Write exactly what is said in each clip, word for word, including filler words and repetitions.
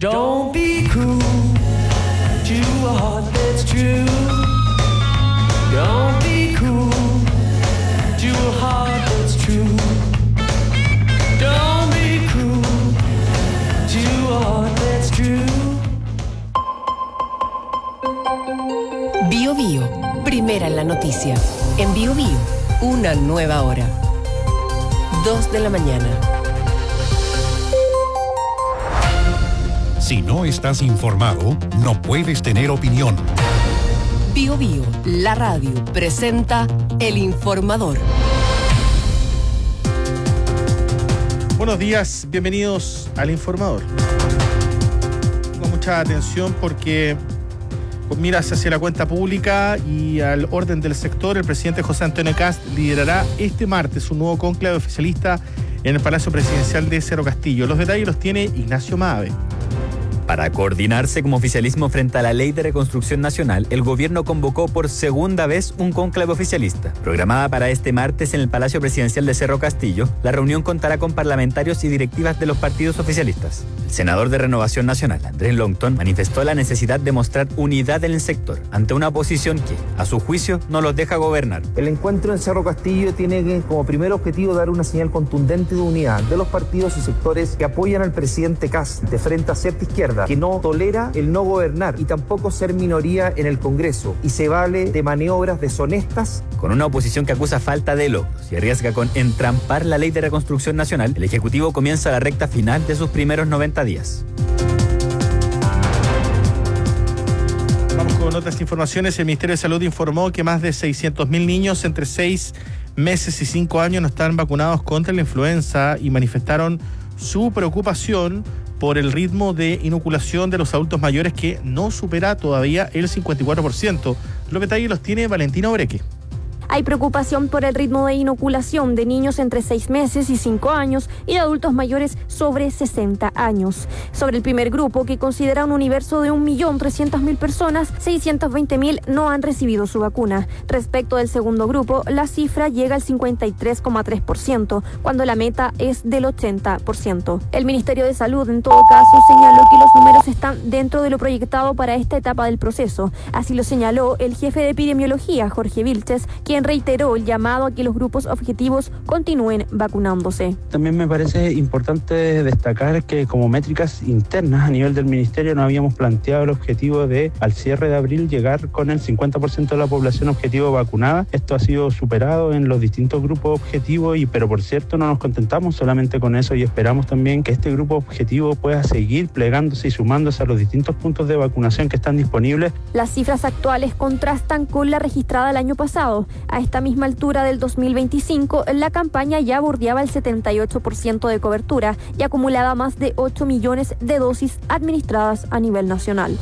Don't be cruel to a heart that's true. Don't be cruel to a heart that's true. Don't be cruel to a heart that's true. Bio Bio, primera en la noticia. En Bio Bio, una nueva hora. Dos de la mañana. Si no estás informado, no puedes tener opinión. Bio Bio, la radio, presenta El Informador. Buenos días, bienvenidos al Informador. Con mucha atención porque con miras hacia la cuenta pública y al orden del sector, el presidente José Antonio Kast liderará este martes un nuevo cónclave oficialista en el Palacio Presidencial de Cerro Castillo. Los detalles los tiene Ignacio Maave. Para coordinarse como oficialismo frente a la Ley de Reconstrucción Nacional, el gobierno convocó por segunda vez un cónclave oficialista. Programada para este martes en el Palacio Presidencial de Cerro Castillo, la reunión contará con parlamentarios y directivas de los partidos oficialistas. El senador de Renovación Nacional, Andrés Longton, manifestó la necesidad de mostrar unidad en el sector ante una oposición que, a su juicio, no los deja gobernar. El encuentro en Cerro Castillo tiene como primer objetivo dar una señal contundente de unidad de los partidos y sectores que apoyan al presidente Kast de frente a cierta izquierda, que no tolera el no gobernar y tampoco ser minoría en el Congreso y se vale de maniobras deshonestas. Con una oposición que acusa falta de logros y arriesga con entrampar la Ley de Reconstrucción Nacional, el Ejecutivo comienza la recta final de sus primeros noventa días. Vamos con otras informaciones. El Ministerio de Salud informó que más de seiscientos mil niños entre seis meses y cinco años no están vacunados contra la influenza y manifestaron su preocupación por el ritmo de inoculación de los adultos mayores que no supera todavía el cincuenta y cuatro por ciento. Los detalles los tiene Valentina Obreque. Hay preocupación por el ritmo de inoculación de niños entre seis meses y cinco años y de adultos mayores sobre sesenta años. Sobre el primer grupo, que considera un universo de un millón trescientas mil personas, seiscientos veinte mil no han recibido su vacuna. Respecto del segundo grupo, la cifra llega al cincuenta y tres coma tres por ciento, cuando la meta es del ochenta por ciento. El Ministerio de Salud, en todo caso, señaló que los números están dentro de lo proyectado para esta etapa del proceso. Así lo señaló el jefe de epidemiología, Jorge Vilches, quien reiteró el llamado a que los grupos objetivos continúen vacunándose. También me parece importante destacar que como métricas internas a nivel del Ministerio no habíamos planteado el objetivo de al cierre de abril llegar con el cincuenta por ciento de la población objetivo vacunada. Esto ha sido superado en los distintos grupos objetivos, y pero por cierto no nos contentamos solamente con eso y esperamos también que este grupo objetivo pueda seguir plegándose y sumándose a los distintos puntos de vacunación que están disponibles. Las cifras actuales contrastan con la registrada el año pasado. A esta misma altura del dos mil veinticinco, la campaña ya bordeaba el setenta y ocho por ciento de cobertura y acumulaba más de ocho millones de dosis administradas a nivel nacional.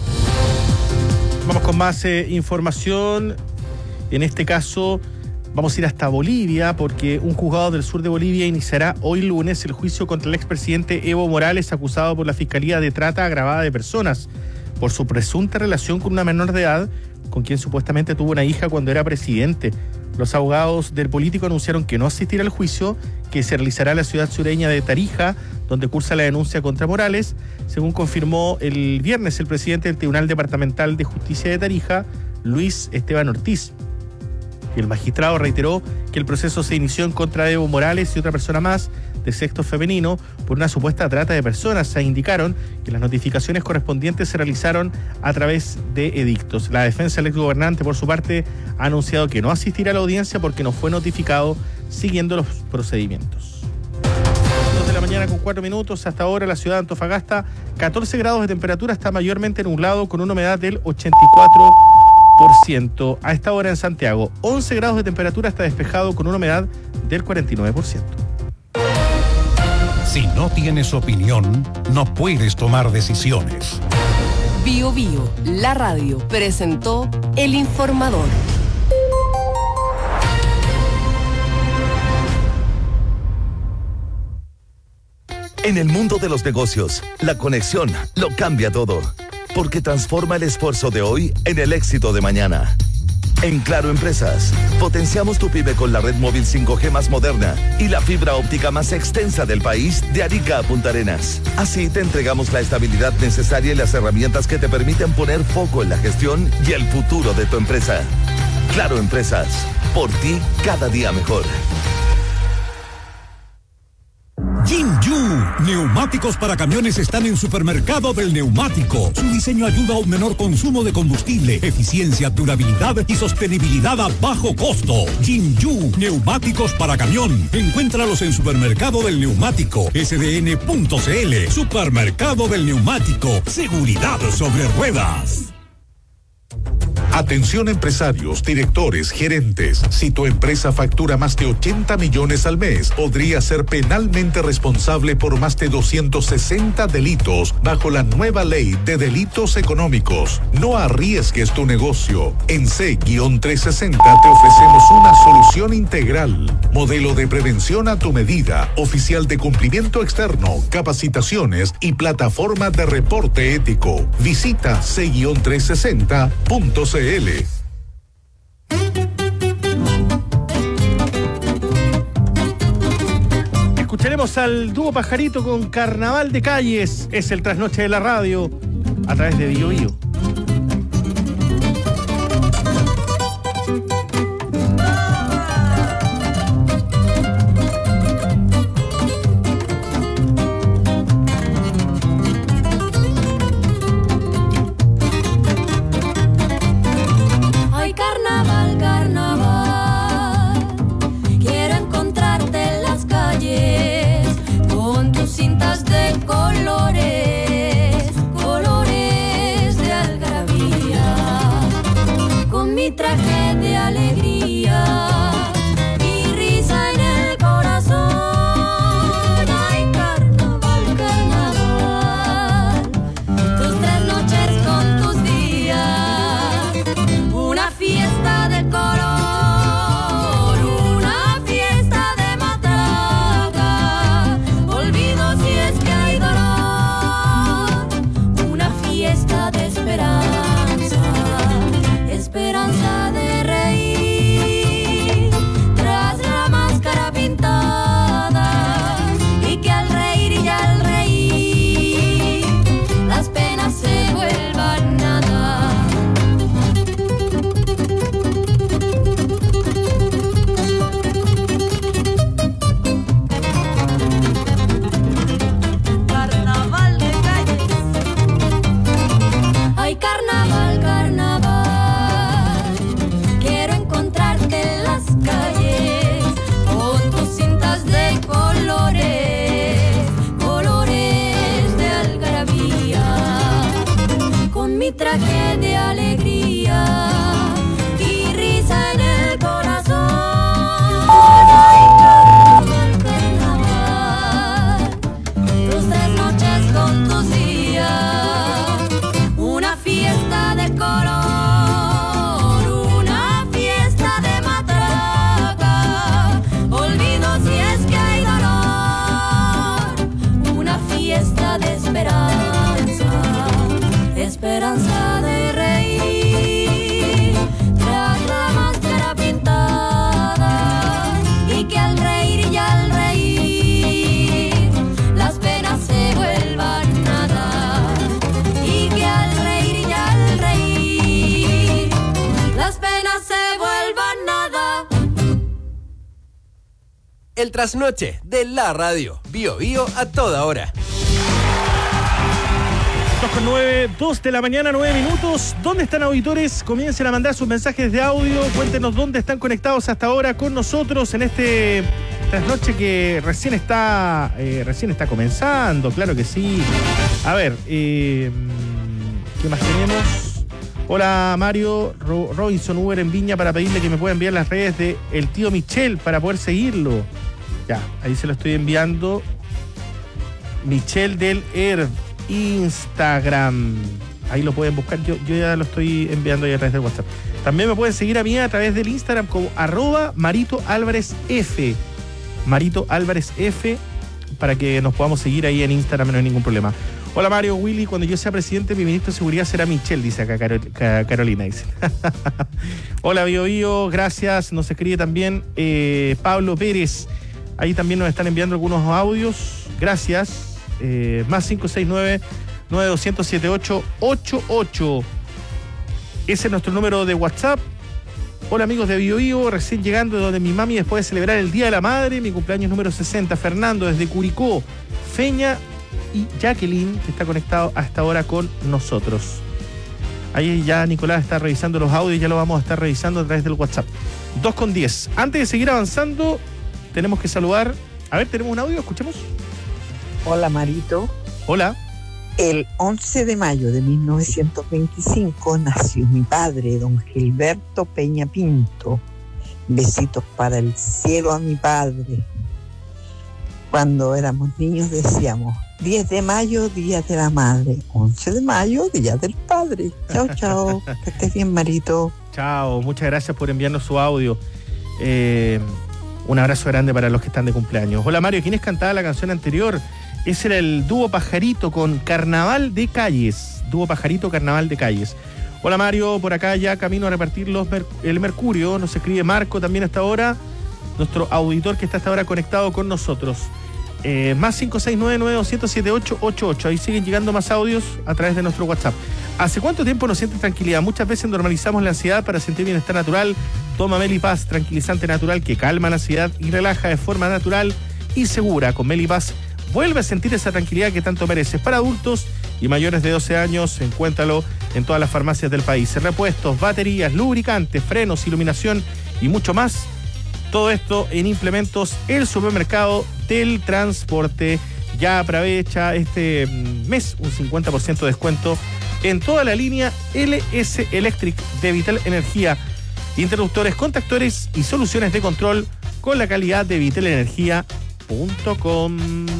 Vamos con más eh, información. En este caso, vamos a ir hasta Bolivia porque un juzgado del sur de Bolivia iniciará hoy lunes el juicio contra el expresidente Evo Morales, acusado por la Fiscalía de trata agravada de personas por su presunta relación con una menor de edad con quien supuestamente tuvo una hija cuando era presidente. Los abogados del político anunciaron que no asistirá al juicio, que se realizará en la ciudad sureña de Tarija, donde cursa la denuncia contra Morales, según confirmó el viernes el presidente del Tribunal Departamental de Justicia de Tarija, Luis Esteban Ortiz. Y el magistrado reiteró que el proceso se inició en contra de Evo Morales y otra persona más de sexo femenino por una supuesta trata de personas. Se indicaron que las notificaciones correspondientes se realizaron a través de edictos. La defensa del exgobernante, por su parte, ha anunciado que no asistirá a la audiencia porque no fue notificado siguiendo los procedimientos. dos de la mañana con cuatro minutos. Hasta ahora la ciudad de Antofagasta, catorce grados de temperatura, está mayormente nublado con una humedad del ochenta y cuatro por ciento. A esta hora en Santiago, once grados de temperatura, está despejado con una humedad del cuarenta y nueve por ciento. Si no tienes opinión, no puedes tomar decisiones. Bio Bio, la radio, presentó El Informador. En el mundo de los negocios, la conexión lo cambia todo, porque transforma el esfuerzo de hoy en el éxito de mañana. En Claro Empresas, potenciamos tu pyme con la red móvil cinco G más moderna y la fibra óptica más extensa del país de Arica a Punta Arenas. Así te entregamos la estabilidad necesaria y las herramientas que te permiten poner foco en la gestión y el futuro de tu empresa. Claro Empresas, por ti cada día mejor. Jinju, neumáticos para camiones están en Supermercado del Neumático. Su diseño ayuda a un menor consumo de combustible, eficiencia, durabilidad y sostenibilidad a bajo costo. Jinju, neumáticos para camión. Encuéntralos en Supermercado del Neumático, S D N punto C L. Supermercado del Neumático, seguridad sobre ruedas. Atención empresarios, directores, gerentes. Si tu empresa factura más de ochenta millones al mes, podría ser penalmente responsable por más de doscientos sesenta delitos bajo la nueva ley de delitos económicos. No arriesgues tu negocio. En C trescientos sesenta te ofrecemos una solución integral. Modelo de prevención a tu medida, oficial de cumplimiento externo, capacitaciones y plataforma de reporte ético. Visita C trescientos sesenta punto C L. Escucharemos al dúo Pajarito con Carnaval de Calles. Es el trasnoche de la radio a través de Bio Bio. Traje de alegría y risa en el corazón. Ay, carnaval, carnaval, tus tres noches con tus días, una fiesta de color, una fiesta de matraca, olvido si es que hay dolor, una fiesta de esperanza, esperanza de reír tras la máscara pintada, y que al reír y al reír las penas se vuelvan nada. Carnaval de calles. Ay, carnaval, carnaval, quiero encontrarte en las calles con tus cintas de colores, colores de algarabía, con mi traje de alegría y risa en el corazón. Ay, carnaval, carnaval, tus tres noches con tus días, una fiesta de color, una fiesta de matraca, olvido si es que hay dolor, una fiesta de esperanza, esperanza de reír tras la máscara pintada, y que al reír y al reír las penas se vuelvan nada, y que al reír y al reír las penas se vuelvan nada. El trasnoche de la radio. Bio Bio a toda hora. dos con nueve, dos de la mañana, nueve minutos. ¿Dónde están, auditores? Comiencen a mandar sus mensajes de audio. Cuéntenos dónde están conectados hasta ahora con nosotros en este trasnoche que recién está eh, recién está comenzando. Claro que sí. A ver, eh, ¿qué más tenemos? Hola, Mario Ro- Robinson Uber en Viña, para pedirle que me pueda enviar las redes de el tío Michel para poder seguirlo. Ya, ahí se lo estoy enviando. Michel del Herb, Instagram. Ahí lo pueden buscar. Yo, yo ya lo estoy enviando ahí a través del WhatsApp. También me pueden seguir a mí a través del Instagram como arroba Marito Álvarez F. Marito Álvarez F, para que nos podamos seguir ahí en Instagram, no hay ningún problema. Hola Mario, Willy, cuando yo sea presidente, mi ministro de seguridad será Michelle, dice acá Carol- Ca- Carolina. Dice. Hola Bio Bio, gracias. Nos escribe también eh, Pablo Pérez. Ahí también nos están enviando algunos audios. Gracias. Eh, más cinco seis nueve, nueve dos cero siete ocho ocho ocho. Ese es nuestro número de WhatsApp. Hola amigos de Bio Bio, recién llegando de donde mi mami después de celebrar el Día de la Madre, mi cumpleaños número sesenta. Fernando desde Curicó. Feña y Jacqueline, que está conectado a esta hora con nosotros. Ahí ya Nicolás está revisando los audios, ya lo vamos a estar revisando a través del WhatsApp. dos con diez. Antes de seguir avanzando, tenemos que saludar. A ver, tenemos un audio, escuchemos. Hola Marito. Hola. El once de mayo de mil novecientos veinticinco nació mi padre, don Gilberto Peña Pinto. Besitos para el cielo a mi padre. Cuando éramos niños decíamos diez de mayo, Día de la Madre. once de mayo, Día del Padre. Chao, chao. Que estés bien, Marito. Chao, muchas gracias por enviarnos su audio. Eh, un abrazo grande para los que están de cumpleaños. Hola Mario, ¿quiénes cantaba la canción anterior? Ese era el dúo Pajarito con Carnaval de Calles. Dúo Pajarito, Carnaval de Calles. Hola Mario, por acá ya camino a repartir los mer- el Mercurio. Nos escribe Marco también hasta ahora, nuestro auditor que está hasta ahora conectado con nosotros. Eh, más cinco seis nueve, nueve dos cero siete ocho ocho ocho. Ahí siguen llegando más audios a través de nuestro WhatsApp. ¿Hace cuánto tiempo no sientes tranquilidad? Muchas veces normalizamos la ansiedad para sentir bienestar natural. Toma Melipaz, tranquilizante natural que calma la ansiedad y relaja de forma natural y segura. Con Melipaz vuelve a sentir esa tranquilidad que tanto mereces. Para adultos y mayores de doce años, encuéntralo en todas las farmacias del país. Repuestos, baterías, lubricantes, frenos, iluminación y mucho más. Todo esto en Implementos, el supermercado del transporte. Ya aprovecha este mes un cincuenta por ciento de descuento en toda la línea L S Electric de Vital Energía. Interruptores, contactores y soluciones de control con la calidad de vital energía punto com.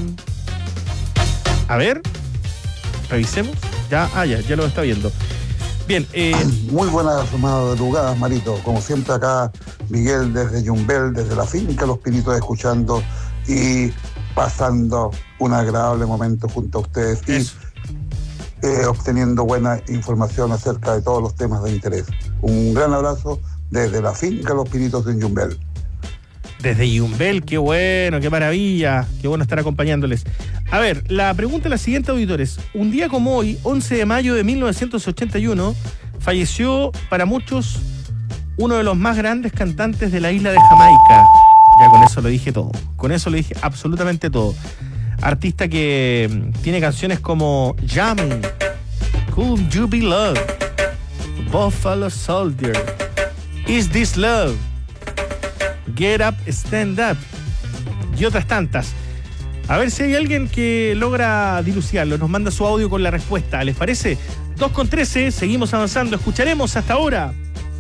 A ver, revisemos. Ya, ah, ya, ya lo está viendo. Bien, eh... muy buenas madrugadas, Marito. Como siempre acá, Miguel desde Yumbel, desde la finca Los Pinitos, escuchando y pasando un agradable momento junto a ustedes y eh, obteniendo buena información acerca de todos los temas de interés. Un gran abrazo desde la finca Los Pinitos en Yumbel. Desde Yumbel, qué bueno, qué maravilla, qué bueno estar acompañándoles. A ver, la pregunta es la siguiente, auditores. Un día como hoy, once de mayo de mil novecientos ochenta y uno, falleció para muchos uno de los más grandes cantantes de la isla de Jamaica. Ya con eso lo dije todo, con eso lo dije absolutamente todo. Artista que tiene canciones como Jamming, Could You Be Love, Buffalo Soldier, Is This Love, Get Up, Stand Up y otras tantas. A ver si hay alguien que logra dilucidarlo. Nos manda su audio con la respuesta. ¿Les parece? dos con trece, seguimos avanzando. Escucharemos hasta ahora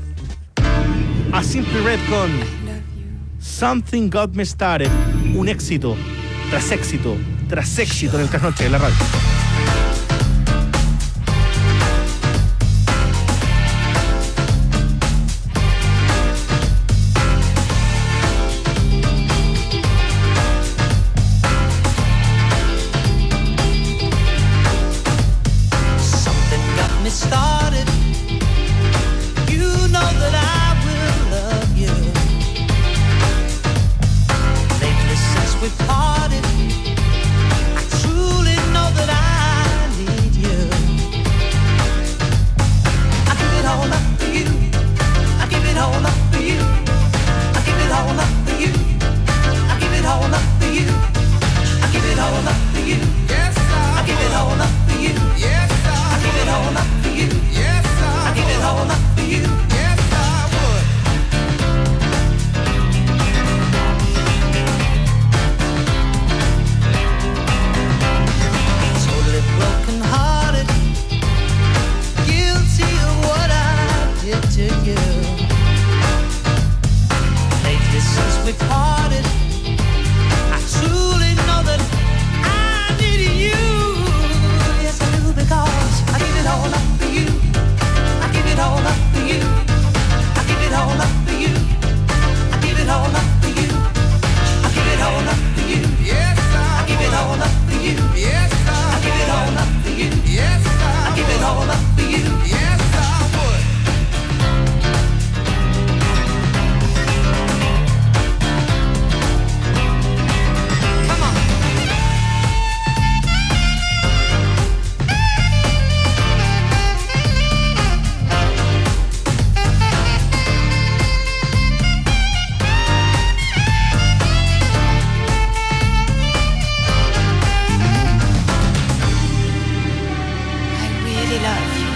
a Simply Red con Something Got Me Started. Un éxito tras éxito tras éxito en el trasnoche de la radio. Started, you know that I will love you. Lately since we parted, I truly know that I really love you.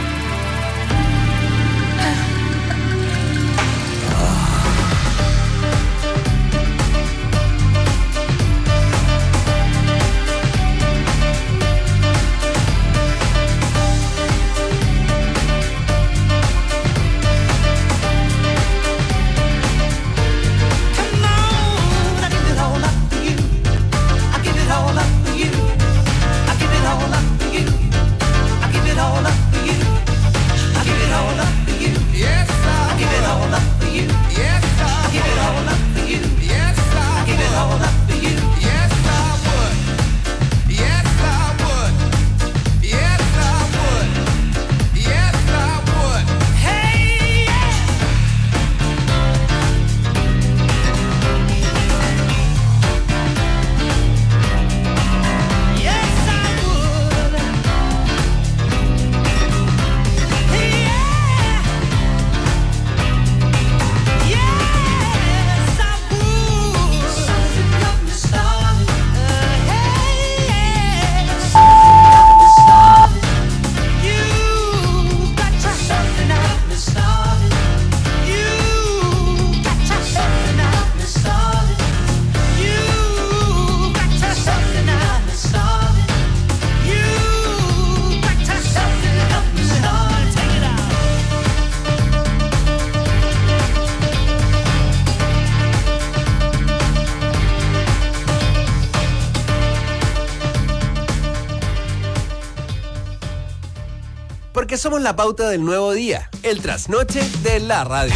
Porque somos la pauta del nuevo día, el trasnoche de la radio.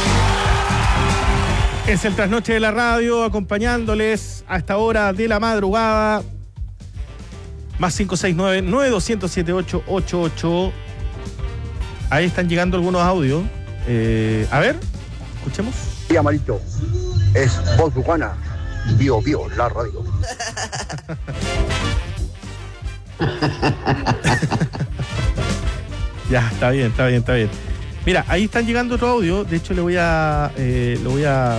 Es el trasnoche de la radio, acompañándoles a esta hora de la madrugada. Más cinco seis nueve, nueve dos cero siete ocho ocho ocho. Ahí están llegando algunos audios. Eh, a ver, escuchemos. Sí, Amarito, es Voz Bucana, Bio Bio, la radio. Ya, está bien, está bien, está bien. Mira, ahí están llegando otro audio. De hecho, le voy a... Eh, lo voy a...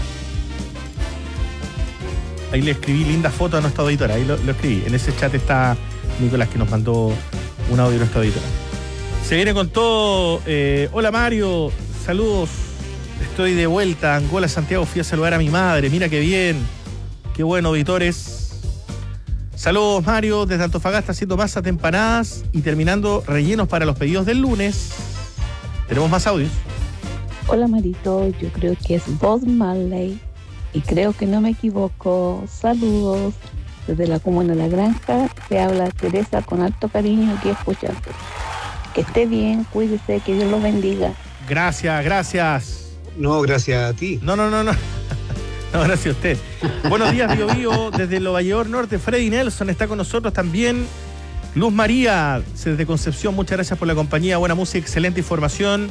Ahí le escribí linda foto a nuestra auditora. Ahí lo, lo escribí. En ese chat está Nicolás, que nos mandó un audio a nuestra auditora. Se viene con todo. Eh, hola, Mario. Saludos. Estoy de vuelta. Angola, Santiago. Fui a saludar a mi madre. Mira qué bien. Qué bueno, auditores. Saludos, Mario, desde Antofagasta, haciendo masas de empanadas y terminando rellenos para los pedidos del lunes. Tenemos más audios. Hola, Marito, yo creo que es Bob Marley y creo que no me equivoco. Saludos desde la comuna de La Granja. Te habla Teresa con alto cariño aquí escuchando. Que esté bien, cuídese, que Dios los bendiga. Gracias, gracias. No, gracias a ti. No, no, no, no. No, gracias a usted. Buenos días, Bio Bio. Desde Lo Valledor Norte, Freddy Nelson está con nosotros también. Luz María, desde Concepción, muchas gracias por la compañía. Buena música, excelente información.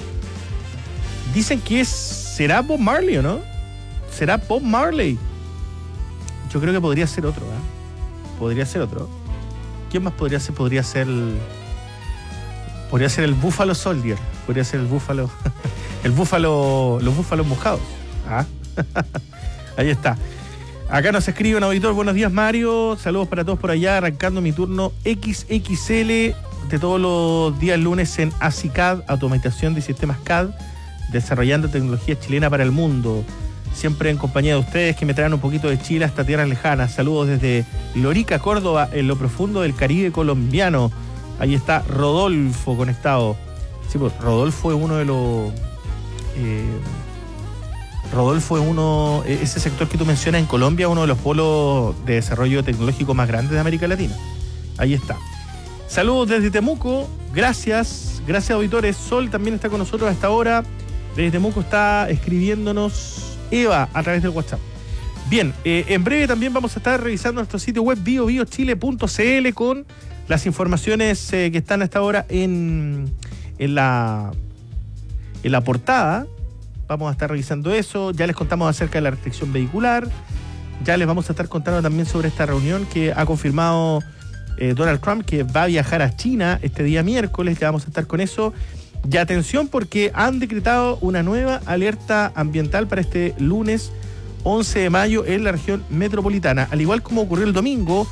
Dicen que es, será Bob Marley, ¿o no? ¿Será Bob Marley? Yo creo que podría ser otro, ¿eh? Podría ser otro. ¿Quién más podría ser? Podría ser el... Podría ser el Buffalo Soldier. Podría ser el Búfalo... el Búfalo... Los Búfalos mojados. ¿Ah? Ahí está. Acá nos escribe un auditor. Buenos días, Mario. Saludos para todos por allá. Arrancando mi turno equis equis ele de todos los días lunes en A S I C A D, Automatización de Sistemas C A D, desarrollando tecnología chilena para el mundo. Siempre en compañía de ustedes que me traen un poquito de Chile hasta tierras lejanas. Saludos desde Lorica, Córdoba, en lo profundo del Caribe colombiano. Ahí está Rodolfo conectado. Sí, pues Rodolfo es uno de los... Eh, Rodolfo es uno, ese sector que tú mencionas en Colombia, uno de los polos de desarrollo tecnológico más grandes de América Latina. Ahí está. Saludos desde Temuco, gracias, gracias auditores. Sol también está con nosotros a esta hora. Desde Temuco está escribiéndonos Eva a través del WhatsApp. Bien, eh, en breve también vamos a estar revisando nuestro sitio web bio bio chile punto c l con las informaciones eh, que están a esta hora en, en, la, en la portada. Vamos a estar revisando eso. Ya les contamos acerca de la restricción vehicular. Ya les vamos a estar contando también sobre esta reunión que ha confirmado eh, Donald Trump, que va a viajar a China este día miércoles. Ya vamos a estar con eso. Y atención, porque han decretado una nueva alerta ambiental para este lunes once de mayo en la región metropolitana. Al igual como ocurrió el domingo,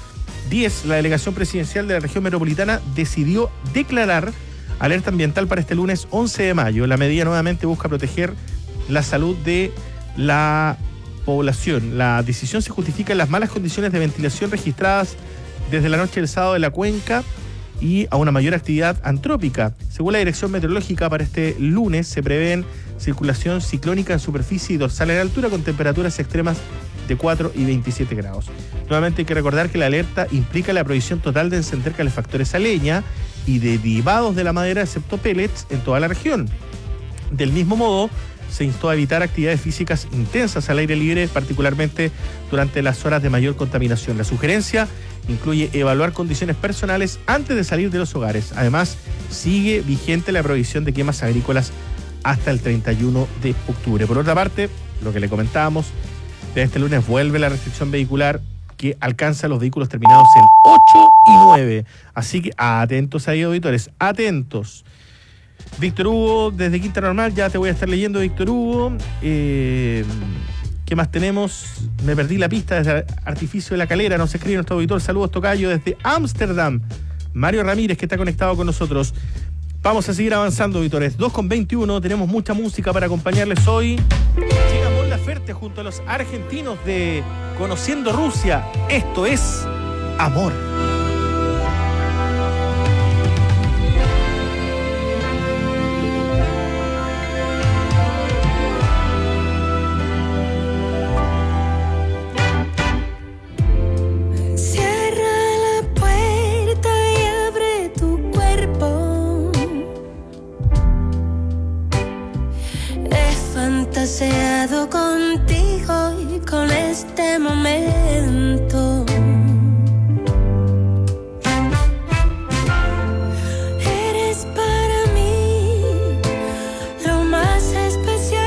diez, la delegación presidencial de la región metropolitana decidió declarar alerta ambiental para este lunes once de mayo. La medida nuevamente busca proteger la salud de la población. La decisión se justifica en las malas condiciones de ventilación registradas desde la noche del sábado de la cuenca y a una mayor actividad antrópica. Según la Dirección Meteorológica, para este lunes se prevén circulación ciclónica en superficie y dorsal en altura con temperaturas extremas de cuatro y veintisiete grados. Nuevamente hay que recordar que la alerta implica la prohibición total de encender calefactores a leña y derivados de la madera, excepto pellets, en toda la región. Del mismo modo, se instó a evitar actividades físicas intensas al aire libre, particularmente durante las horas de mayor contaminación. La sugerencia incluye evaluar condiciones personales antes de salir de los hogares. Además, sigue vigente la prohibición de quemas agrícolas hasta el treinta y uno de octubre. Por otra parte, lo que le comentábamos, de este lunes vuelve la restricción vehicular que alcanza los vehículos terminados en ocho y nueve. Así que atentos ahí, auditores, atentos. Víctor Hugo, desde Quinta Normal, ya te voy a estar leyendo, Víctor Hugo. Eh, ¿Qué más tenemos? Me perdí la pista desde Artificio de la Calera, nos escribe nuestro auditor. Saludos, tocayo, desde Ámsterdam. Mario Ramírez, que está conectado con nosotros. Vamos a seguir avanzando, auditores. dos con veintiuno, tenemos mucha música para acompañarles hoy. Llega Mon Laferte junto a los argentinos de Conociendo Rusia. Esto es Amor. Fantaseado contigo y con este momento. Eres para mí lo más especial.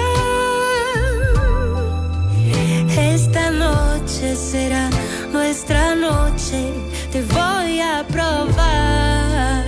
Esta noche será nuestra noche, te voy a probar.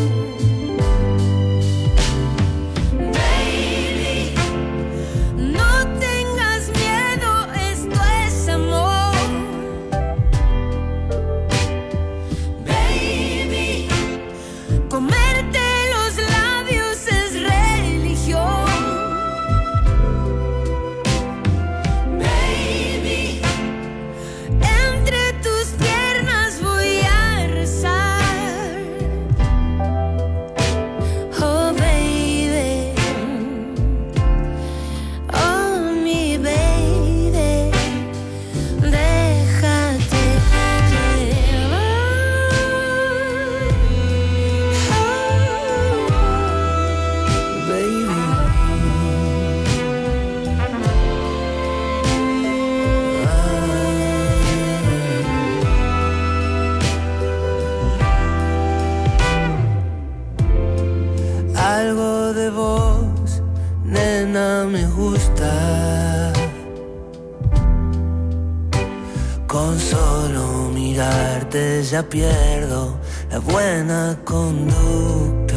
Ya pierdo la buena conducta.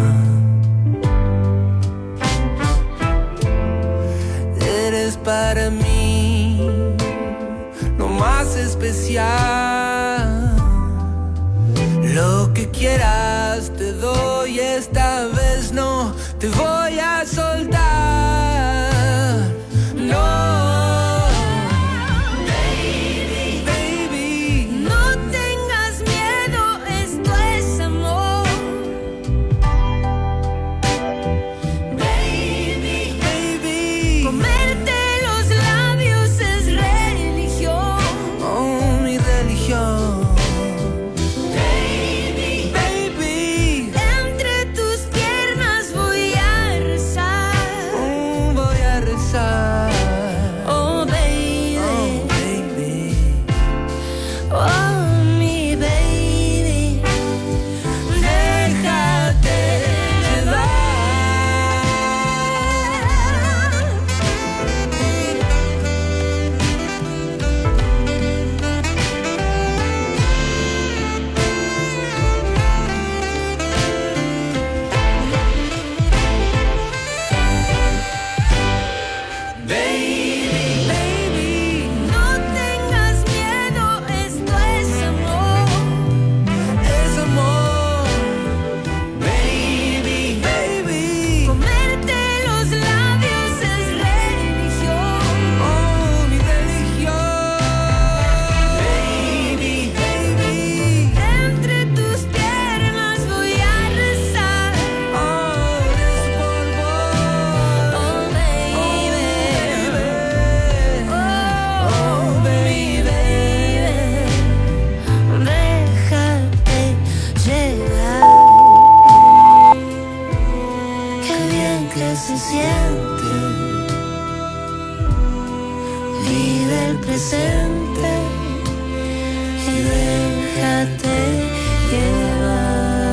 Eres para mí lo más especial. Lo que quieras te doy, esta vez no te voy a soltar. No. Entre tus piernas voy a siente. Vive el presente y déjate llevar.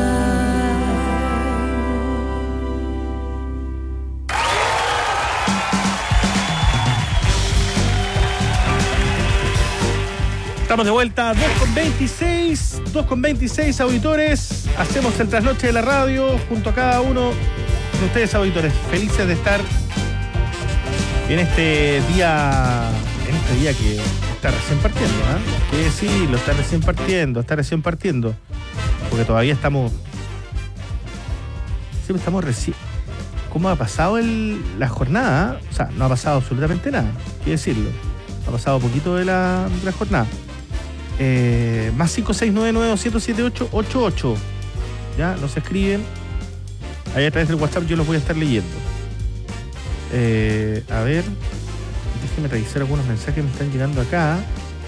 Estamos de vuelta, dos con veintiséis, dos con veintiséis auditores. Hacemos el trasnoche de la radio junto a cada uno de ustedes, auditores. Felices de estar en este día, en este día que está recién partiendo, ¿eh? Que sí, lo está recién partiendo, está recién partiendo. Porque todavía estamos, siempre estamos recién. ¿Cómo ha pasado el, la jornada? O sea, no ha pasado absolutamente nada, hay que decirlo. Ha pasado poquito de la, de la jornada. Eh, más cinco seis nueve nueve dos cero siete ocho ocho ocho. Ya, nos escriben ahí a través del WhatsApp, yo los voy a estar leyendo. Eh, a ver, déjenme revisar algunos mensajes que me están llegando acá.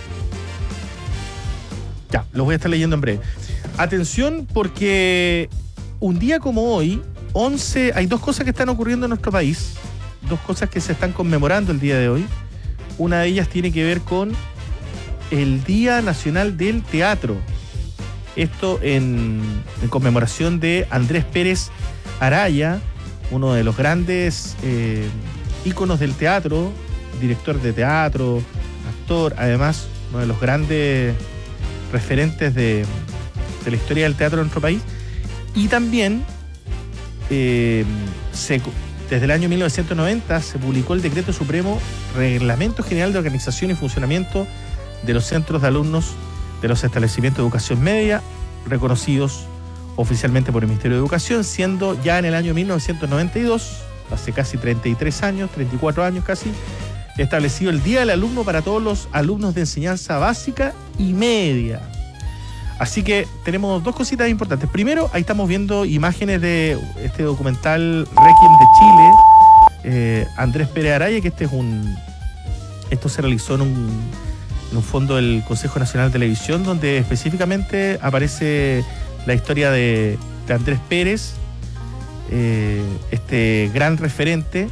Ya, los voy a estar leyendo en breve. Atención, porque un día como hoy, once, hay dos cosas que están ocurriendo en nuestro país, dos cosas que se están conmemorando el día de hoy. Una de ellas tiene que ver con el Día Nacional del Teatro. Esto en, en conmemoración de Andrés Pérez Araya, uno de los grandes eh, íconos del teatro, director de teatro, actor, además uno de los grandes referentes de, de la historia del teatro en nuestro país. Y también eh, se, desde el año mil novecientos noventa se publicó el Decreto Supremo Reglamento General de Organización y Funcionamiento de los centros de alumnos de los establecimientos de educación media reconocidos oficialmente por el Ministerio de Educación, siendo ya en el año mil novecientos noventa y dos, hace casi treinta y tres años, treinta y cuatro años casi, establecido el Día del Alumno para todos los alumnos de enseñanza básica y media. Así que tenemos dos cositas importantes. Primero, ahí estamos viendo imágenes de este documental Requiem de Chile, eh, Andrés Pérez Araya, que este es un esto se realizó en un en un fondo del Consejo Nacional de Televisión, donde específicamente aparece la historia de, de Andrés Pérez, eh, este gran referente,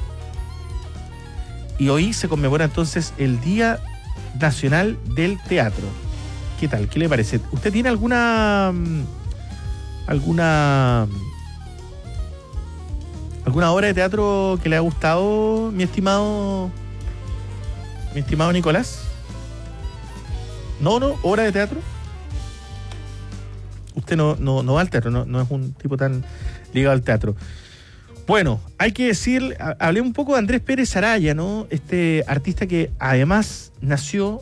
y hoy se conmemora entonces el Día Nacional del Teatro. ¿Qué tal? ¿Qué le parece? ¿Usted tiene alguna alguna alguna obra de teatro que le ha gustado, mi estimado mi estimado Nicolás? No, no, obra de teatro. Usted no, no, no va al teatro, no, no es un tipo tan ligado al teatro. Bueno, hay que decir, hablé un poco de Andrés Pérez Araya, ¿no? Este artista que además nació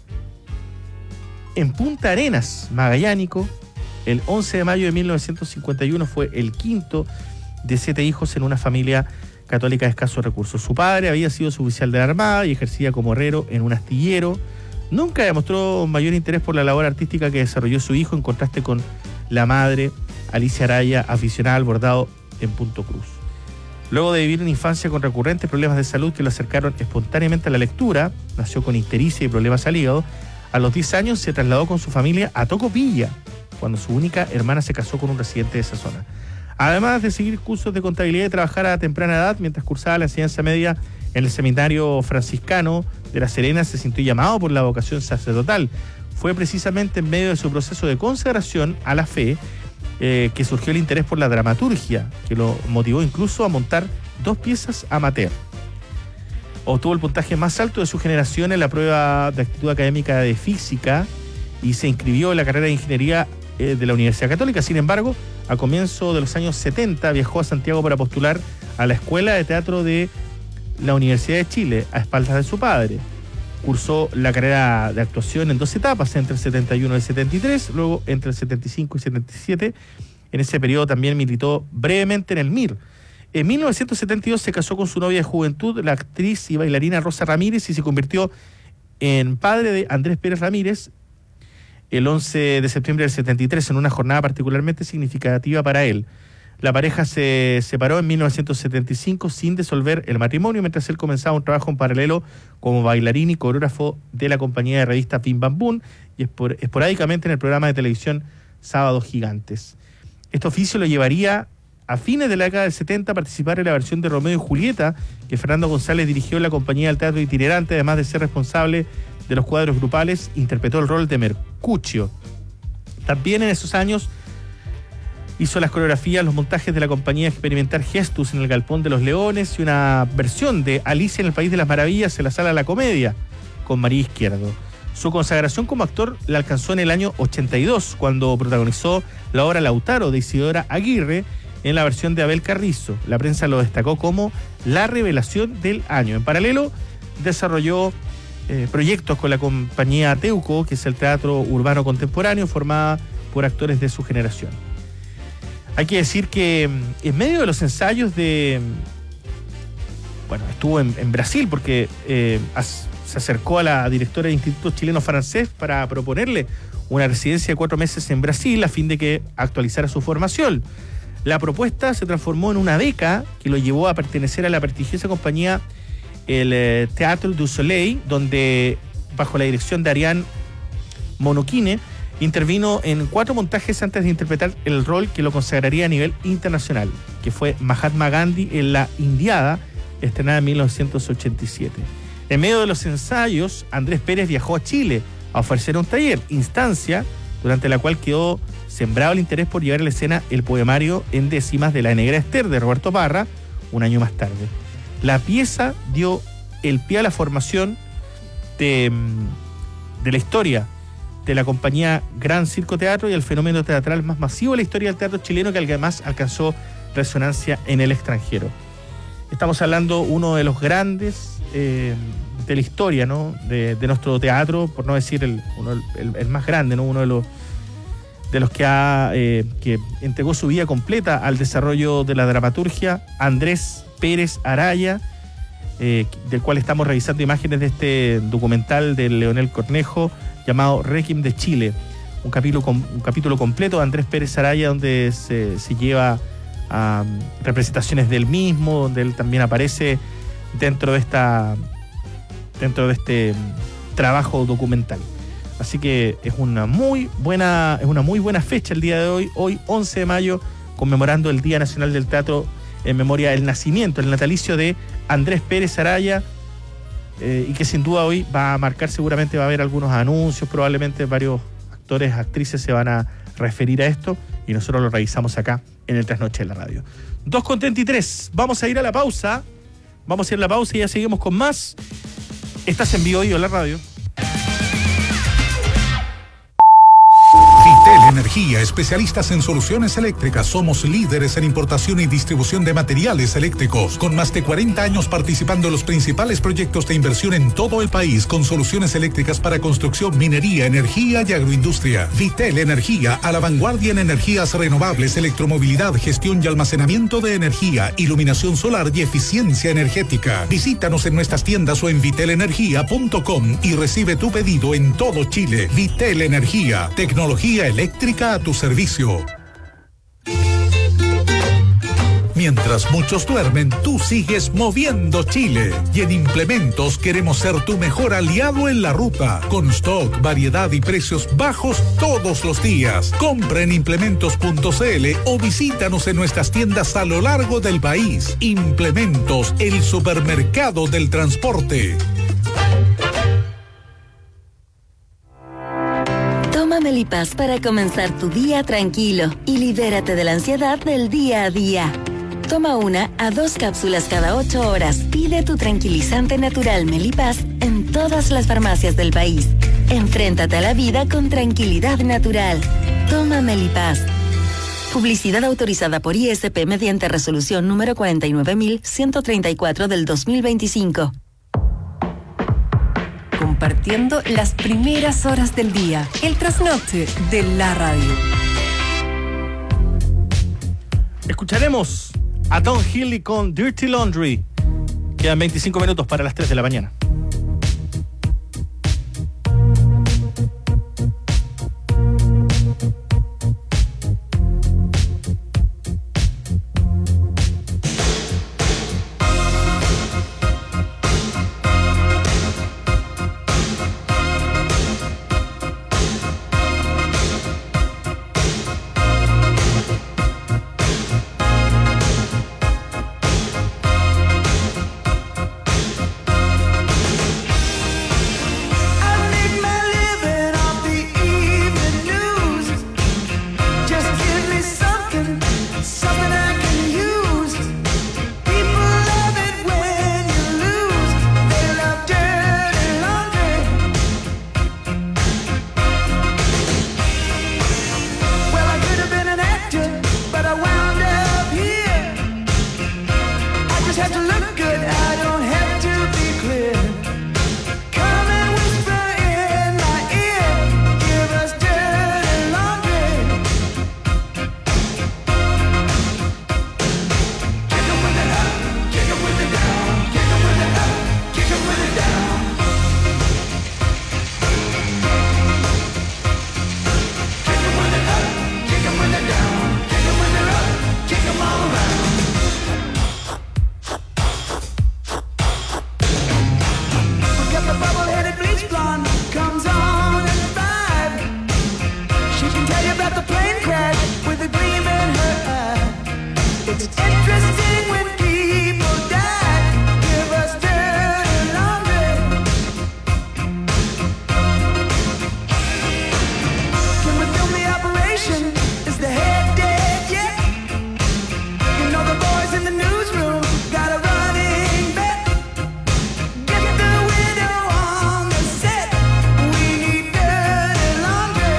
en Punta Arenas, magallánico. El once de mayo de mil novecientos cincuenta y uno fue el quinto de siete hijos en una familia católica de escasos recursos. Su padre había sido suboficial de la Armada y ejercía como herrero en un astillero. Nunca demostró mayor interés por la labor artística que desarrolló su hijo, en contraste con la madre, Alicia Araya, aficionada al bordado en Punto Cruz. Luego de vivir una infancia con recurrentes problemas de salud que lo acercaron espontáneamente a la lectura, nació con ictericia y problemas al hígado. A los diez años se trasladó con su familia a Tocopilla, cuando su única hermana se casó con un residente de esa zona. Además de seguir cursos de contabilidad y trabajar a temprana edad, mientras cursaba la enseñanza media en el seminario franciscano de La Serena, se sintió llamado por la vocación sacerdotal. Fue precisamente en medio de su proceso de consagración a la fe eh, que surgió el interés por la dramaturgia, que lo motivó incluso a montar dos piezas amateur. Obtuvo el puntaje más alto de su generación en la prueba de actitud académica de física y se inscribió en la carrera de ingeniería eh, de la Universidad Católica. Sin embargo, a comienzos de los años setenta viajó a Santiago para postular a la Escuela de Teatro de la Universidad de Chile, a espaldas de su padre. Cursó la carrera de actuación en dos etapas, entre el setenta y uno y el setenta y tres, luego entre el setenta y cinco y setenta y siete. En ese periodo también militó brevemente en el M I R. En mil novecientos setenta y dos se casó con su novia de juventud, la actriz y bailarina Rosa Ramírez, y se convirtió en padre de Andrés Pérez Ramírez el once de septiembre del setenta y tres, en una jornada particularmente significativa para él. La pareja se separó en mil novecientos setenta y cinco sin disolver el matrimonio, mientras él comenzaba un trabajo en paralelo como bailarín y coreógrafo de la compañía de revista Bim Bam Boom y espor- esporádicamente en el programa de televisión Sábados Gigantes. Este oficio lo llevaría a fines de la década del setenta participar en la versión de Romeo y Julieta, que Fernando González dirigió en la compañía del teatro itinerante, además de ser responsable de los cuadros grupales, interpretó el rol de Mercucio. También en esos años hizo las coreografías, los montajes de la compañía experimental Gestus en el Galpón de los Leones y una versión de Alicia en el País de las Maravillas en la Sala de la Comedia, con María Izquierdo. Su consagración como actor la alcanzó en el año ochenta y dos, cuando protagonizó la obra Lautaro de Isidora Aguirre en la versión de Abel Carrizo. La prensa lo destacó como la revelación del año. En paralelo, desarrolló eh, proyectos con la compañía Teuco, que es el teatro urbano contemporáneo, formada por actores de su generación. Hay que decir que en medio de los ensayos de... Bueno, estuvo en, en Brasil porque eh, as, se acercó a la directora del Instituto Chileno Francés para proponerle una residencia de cuatro meses en Brasil a fin de que actualizara su formación. La propuesta se transformó en una beca que lo llevó a pertenecer a la prestigiosa compañía el eh, Théâtre du Soleil, donde bajo la dirección de Ariane Monoquine intervino en cuatro montajes antes de interpretar el rol que lo consagraría a nivel internacional, que fue Mahatma Gandhi en La Indiada, estrenada en mil novecientos ochenta y siete. En medio de los ensayos, Andrés Pérez viajó a Chile a ofrecer un taller, instancia durante la cual quedó sembrado el interés por llevar a la escena el poemario En décimas de La Negra Ester de Roberto Parra, un año más tarde. La pieza dio el pie a la formación de, de la historia de la compañía Gran Circo Teatro y el fenómeno teatral más masivo de la historia del teatro chileno, que además alcanzó resonancia en el extranjero. Estamos hablando de uno de los grandes eh, de la historia, ¿no? de, de nuestro teatro, por no decir el, uno, el, el más grande, ¿no? Uno de los de los que ha eh, que entregó su vida completa al desarrollo de la dramaturgia, Andrés Pérez Araya, eh, del cual estamos revisando imágenes de este documental de Leonel Cornejo llamado Requiem de Chile, un capítulo, un capítulo completo de Andrés Pérez Araya donde se, se lleva a um, representaciones del mismo, donde él también aparece dentro de esta dentro de este um, trabajo documental. Así que es una muy buena, es una muy buena fecha el día de hoy, hoy once de mayo, conmemorando el Día Nacional del Teatro en memoria del nacimiento, el natalicio de Andrés Pérez Araya, eh, y que sin duda hoy va a marcar, seguramente va a haber algunos anuncios, probablemente varios actores, actrices se van a referir a esto y nosotros lo revisamos acá en el Trasnoche de la Radio. dos con treinta y tres, vamos a ir a la pausa, vamos a ir a la pausa y ya seguimos con más. Estás en Vivo Vivo la radio. Vitel Energía, especialistas en soluciones eléctricas. Somos líderes en importación y distribución de materiales eléctricos, con más de cuarenta años participando en los principales proyectos de inversión en todo el país, con soluciones eléctricas para construcción, minería, energía y agroindustria. Vitel Energía, a la vanguardia en energías renovables, electromovilidad, gestión y almacenamiento de energía, iluminación solar y eficiencia energética. Visítanos en nuestras tiendas o en vitel energía punto com y recibe tu pedido en todo Chile. Vitel Energía, tecnología eléctrica a tu servicio. Mientras muchos duermen, tú sigues moviendo Chile. Y en Implementos queremos ser tu mejor aliado en la ruta. Con stock, variedad y precios bajos todos los días. Compra en implementos punto c l o visítanos en nuestras tiendas a lo largo del país. Implementos, el supermercado del transporte. Toma Melipaz para comenzar tu día tranquilo y libérate de la ansiedad del día a día. Toma una a dos cápsulas cada ocho horas. Pide tu tranquilizante natural Melipaz en todas las farmacias del país. Enfréntate a la vida con tranquilidad natural. Toma Melipaz. Publicidad autorizada por I S P mediante resolución número cuarenta y nueve mil ciento treinta y cuatro del dos mil veinticinco. Compartiendo las primeras horas del día. El trasnoche de la radio. Escucharemos a Don Healy con Dirty Laundry. Quedan veinticinco minutos para las tres de la mañana. amazing when people die. Give us dirty laundry. Can we film the operation? Is the head dead yet? You know the boys in the newsroom got a running bet. Get the widow on the set. We need dirty laundry.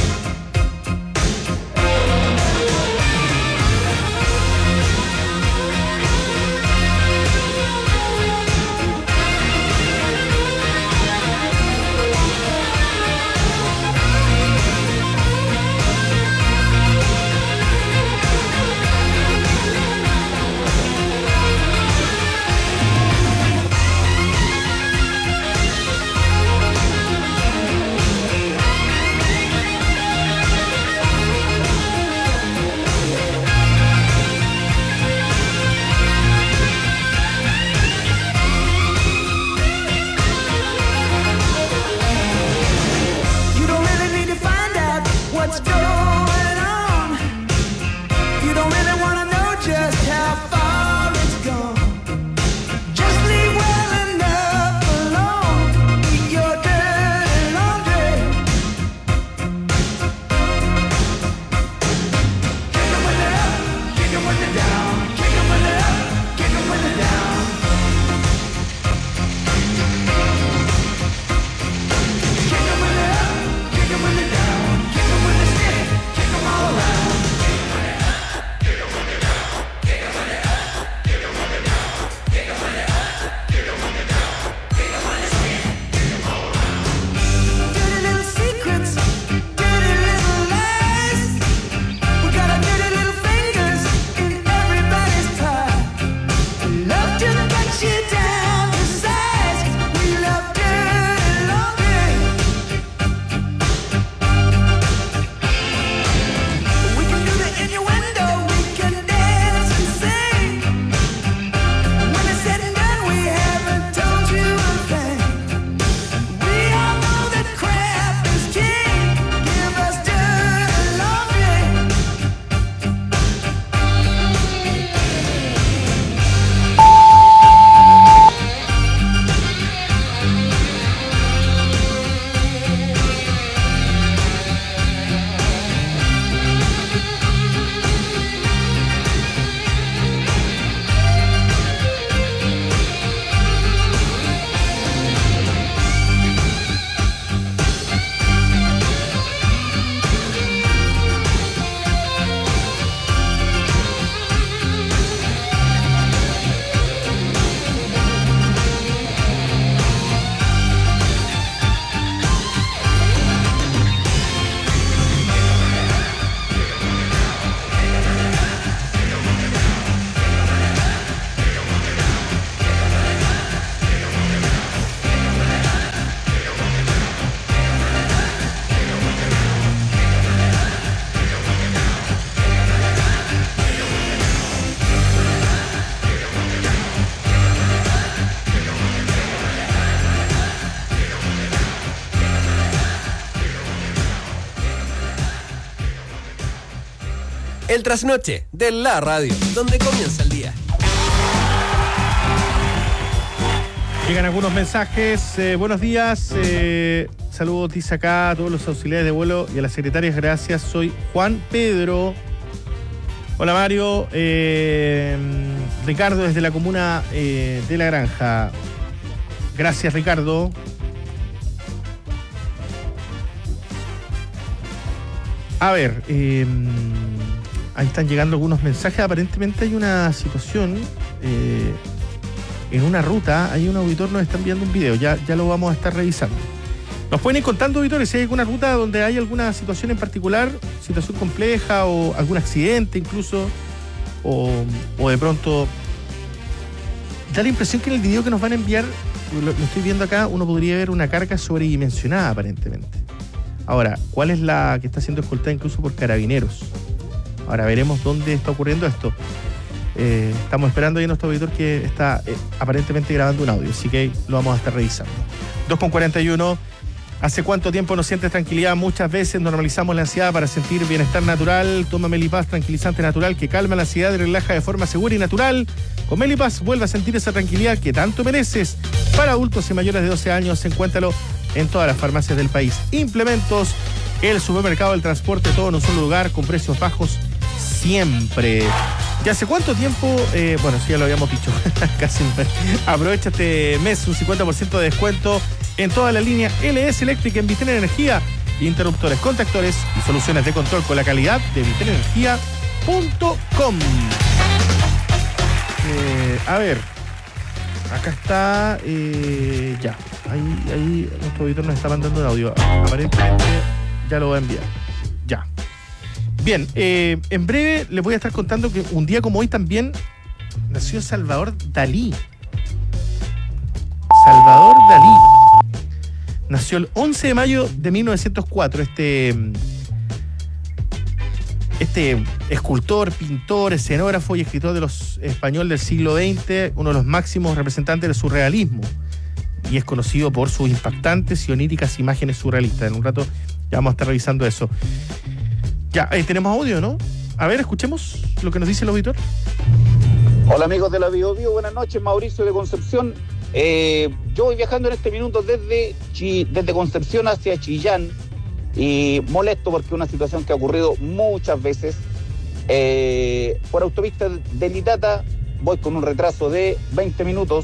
You don't really need to find out what's going on. You don't really want to know just how far it's gone. Just leave well enough alone. Eat your dirty laundry. Kick 'em when they're up, kick 'em when they're down. Kick 'em when they're up, kick 'em when they're down. Kick 'em when they're up, kick 'em when they're down. Kick 'em when they're stiff, kick 'em all around. Dirty little secrets, dirty little lies. We got our dirty little fingers in everybody's pie. Love to cut you down to size. We love dirty laundry. We can do the innuendo, we can dance and sing. When it's said and done, we haven't told you a thing. We all know that crap is king. Give us dirty laundry. El trasnoche de la radio, donde comienza el día. Llegan algunos mensajes. Eh, buenos días. Eh, saludos, dice acá a todos los auxiliares de vuelo y a las secretarias. Gracias. Soy Juan Pedro. Hola, Mario. Eh, Ricardo, desde la comuna eh, de La Granja. Gracias, Ricardo. A ver, eh, ahí están llegando algunos mensajes. Aparentemente hay una situación eh, en una ruta. Hay un auditor, nos está enviando un video. Ya, ya lo vamos a estar revisando. Nos pueden ir contando, auditores, si hay alguna ruta donde hay alguna situación en particular, situación compleja o algún accidente incluso, o, o de pronto da la impresión que en el video que nos van a enviar, lo, lo estoy viendo acá, uno podría ver una carga sobredimensionada aparentemente. Ahora, ¿cuál es la que está siendo escoltada incluso por carabineros? Ahora veremos dónde está ocurriendo esto. Eh, estamos esperando ahí a nuestro auditor que está eh, aparentemente grabando un audio, así que lo vamos a estar revisando. dos con cuarenta y uno. ¿Hace cuánto tiempo no sientes tranquilidad? Muchas veces normalizamos la ansiedad para sentir bienestar natural. Toma Melipaz, tranquilizante natural que calma la ansiedad y relaja de forma segura y natural. Con Melipaz vuelve a sentir esa tranquilidad que tanto mereces. Para adultos y mayores de doce años, encuéntralo en todas las farmacias del país. Implementos, el supermercado del transporte, todo en un solo lugar, con precios bajos siempre. ¿Y hace cuánto tiempo? Eh, bueno, sí, ya lo habíamos dicho. Casi. Aprovecha este mes un cincuenta por ciento de descuento en toda la línea L S Electric en Vitel Energía. Interruptores, contactores y soluciones de control con la calidad de vitel energía punto com. Eh, a ver, acá está. Eh, ya, ahí, ahí nuestro auditor nos está mandando un audio. Aparentemente ya lo va a enviar. Ya. Bien, eh, en breve les voy a estar contando que un día como hoy también nació Salvador Dalí. Salvador Dalí. Nació el once de mayo de mil novecientos cuatro. Este, este escultor, pintor, escenógrafo y escritor de los español del siglo veinte, uno de los máximos representantes del surrealismo. Y es conocido por sus impactantes y oníricas imágenes surrealistas. En un rato ya vamos a estar revisando eso. Ya, ahí tenemos audio, ¿no? A ver, escuchemos lo que nos dice el auditor. Hola amigos de la Bio Bio, buenas noches, Mauricio de Concepción. Eh, yo voy viajando en este minuto desde, Chi, desde Concepción hacia Chillán y molesto porque es una situación que ha ocurrido muchas veces. Eh, por autopista de Litata voy con un retraso de veinte minutos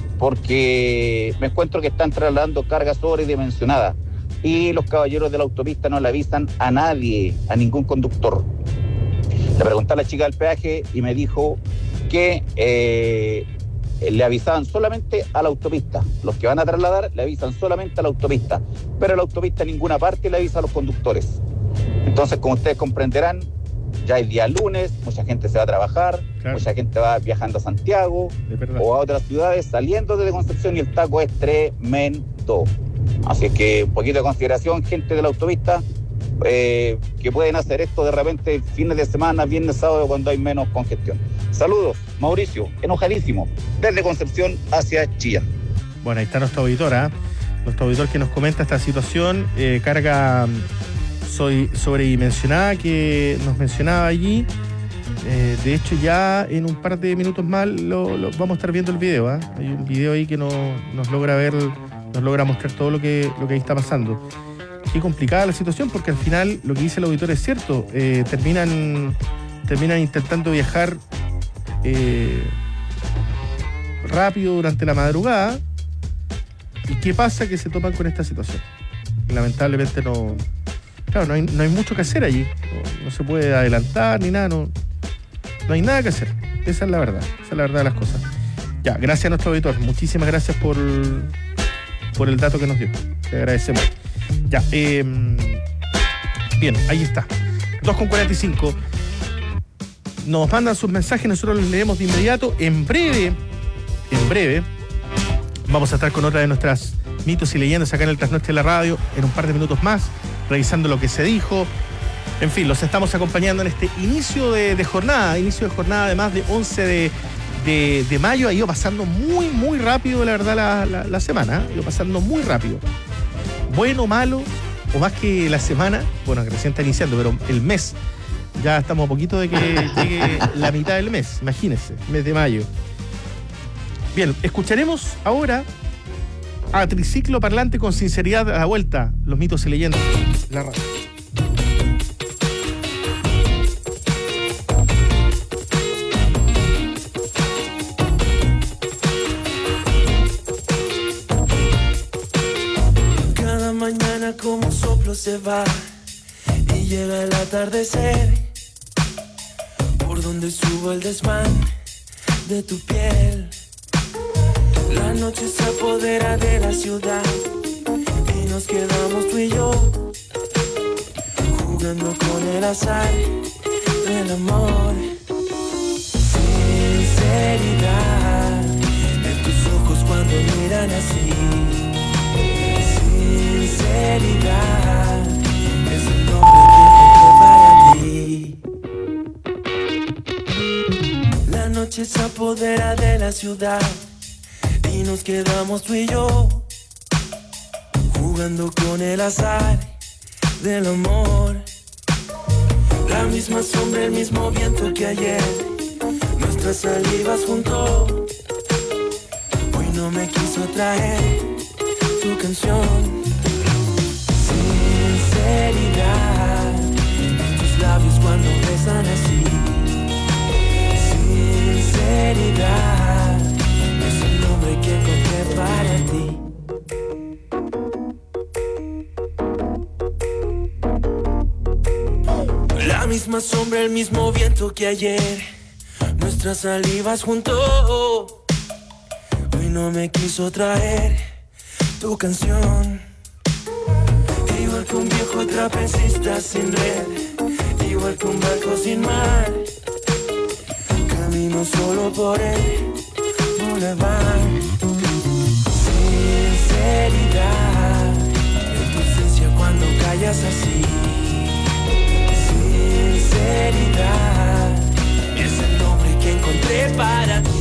porque me encuentro que están trasladando carga sobredimensionada. Y los caballeros de la autopista no le avisan a nadie, a ningún conductor. Le pregunté a la chica del peaje y me dijo que eh, le avisaban solamente a la autopista. Los que van a trasladar le avisan solamente a la autopista. Pero a la autopista en ninguna parte le avisa a los conductores. Entonces, como ustedes comprenderán, ya es día lunes, mucha gente se va a trabajar, claro. Mucha gente va viajando a Santiago o a otras ciudades, saliendo desde Concepción y el taco es tremendo. Así que un poquito de consideración, gente de la autopista, eh, que pueden hacer esto de repente fines de semana, viernes, sábado, cuando hay menos congestión. Saludos, Mauricio, enojadísimo, desde Concepción hacia Chillán. Bueno, ahí está nuestro auditor, ¿eh? Nuestro auditor que nos comenta esta situación, eh, carga soy sobredimensionada que nos mencionaba allí. Eh, de hecho, ya en un par de minutos más lo, lo, vamos a estar viendo el video, ¿eh? Hay un video ahí que no, nos logra ver, nos logra mostrar todo lo que, lo que ahí está pasando. Qué complicada la situación, porque al final lo que dice el auditor es cierto. Eh, terminan, terminan intentando viajar eh, rápido durante la madrugada. ¿Y qué pasa? Que se topan con esta situación. Lamentablemente no... Claro, no hay, no hay mucho que hacer allí. No, no se puede adelantar ni nada. No, no hay nada que hacer. Esa es la verdad. Esa es la verdad de las cosas. Ya, gracias a nuestro auditor. Muchísimas gracias por, por el dato que nos dio. Te agradecemos. Ya, eh, bien, ahí está. dos con cuarenta y cinco. Nos mandan sus mensajes, nosotros los leemos de inmediato. En breve, en breve, vamos a estar con otra de nuestras mitos y leyendas acá en el Trasnoche de la Radio, en un par de minutos más, revisando lo que se dijo. En fin, los estamos acompañando en este inicio de, de jornada, inicio de jornada además de once de, de, de mayo. Ha ido pasando muy, muy rápido, la verdad, la, la, la semana. ¿eh? Ha ido pasando muy rápido. Bueno, malo, o más que la semana, bueno, que recién está iniciando, pero el mes, ya estamos a poquito de que llegue la mitad del mes, imagínense, mes de mayo. Bien, escucharemos ahora a Triciclo Parlante con sinceridad a la vuelta, los mitos y leyendas, la radio. Cada mañana como un soplo se va y llega el atardecer, por donde subo el desván de tu piel. La noche se apodera de la ciudad y nos quedamos tú y yo, jugando con el azar del amor. Sinceridad en tus ojos cuando miran así. Sinceridad es el nombre que encontré para ti. La noche se apodera de la ciudad y nos quedamos tú y yo, jugando con el azar del amor. La misma sombra, el mismo viento que ayer, nuestras salivas junto. Hoy no me quiso traer tu canción. Sinceridad en tus labios cuando besan así. Sinceridad es el nombre que encontré para ti. La misma sombra, el mismo viento que ayer, nuestras salivas junto. Hoy no me quiso traer tu canción. Igual que un viejo trapecista sin red, igual que un barco sin mar, camino solo por el boulevard. Sinceridad en tu esencia cuando callas así. Sinceridad es el nombre que encontré para ti.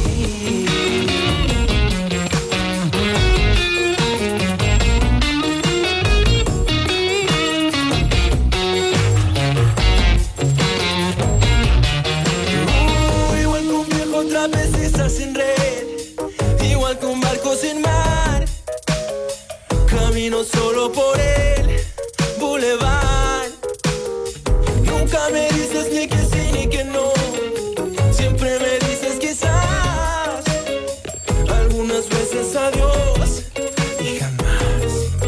Uh, igual que un viejo trapecista sin red, igual que un barco sin mar, camino solo por el boulevard. Nunca me dices ni que sí ni que no, siempre me dices quizás, algunas veces adiós y jamás.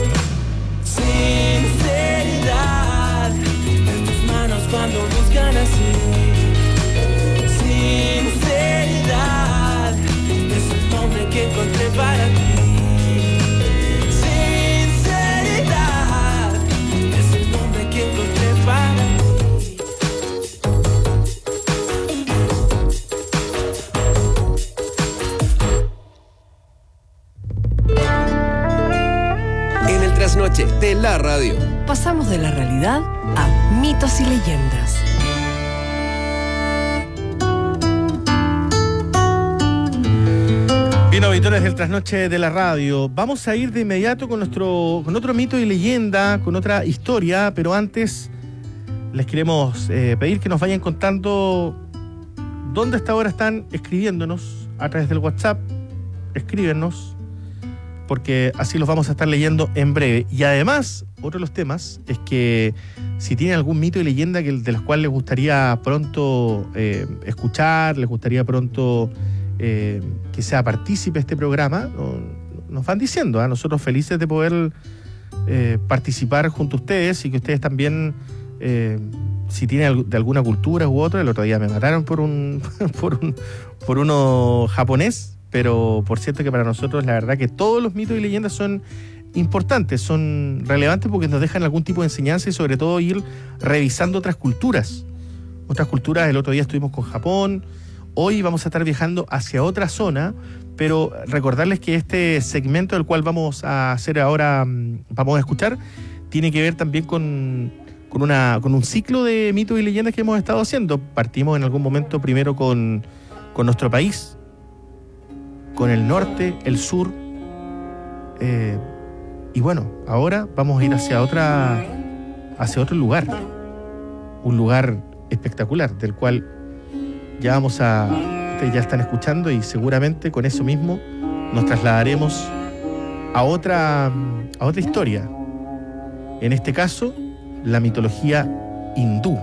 Sinceridad en tus manos cuando buscan así. Sinceridad es el nombre que encontré para ti. Sinceridad es el nombre que encontré para ti. Trasnoche de la radio. Pasamos de la realidad a mitos y leyendas. Bien, auditores del Trasnoche de la radio, vamos a ir de inmediato con nuestro con otro mito y leyenda, con otra historia, pero antes les queremos eh, pedir que nos vayan contando dónde hasta ahora están escribiéndonos a través del WhatsApp. Escríbenos, porque así los vamos a estar leyendo en breve. Y además, otro de los temas es que si tienen algún mito y leyenda que, de los cuales les gustaría pronto eh, escuchar, les gustaría pronto eh, que sea partícipe este programa, no, nos van diciendo, ¿eh? Nosotros felices de poder eh, participar junto a ustedes y que ustedes también, eh, si tienen de alguna cultura u otra. El otro día me mataron por un por un por uno japonés. Pero por cierto que para nosotros la verdad que todos los mitos y leyendas son importantes, son relevantes porque nos dejan algún tipo de enseñanza y sobre todo ir revisando otras culturas. Otras culturas, el otro día estuvimos con Japón, hoy vamos a estar viajando hacia otra zona, pero recordarles que este segmento del cual vamos a hacer ahora, vamos a escuchar, tiene que ver también con, con, una, con un ciclo de mitos y leyendas que hemos estado haciendo. Partimos en algún momento primero con, con nuestro país, con el norte, el sur, eh, y bueno, ahora vamos a ir hacia otra, hacia otro lugar, un lugar espectacular, del cual ya vamos a, ustedes ya están escuchando y seguramente con eso mismo nos trasladaremos a otra, a otra historia, en este caso, la mitología hindú.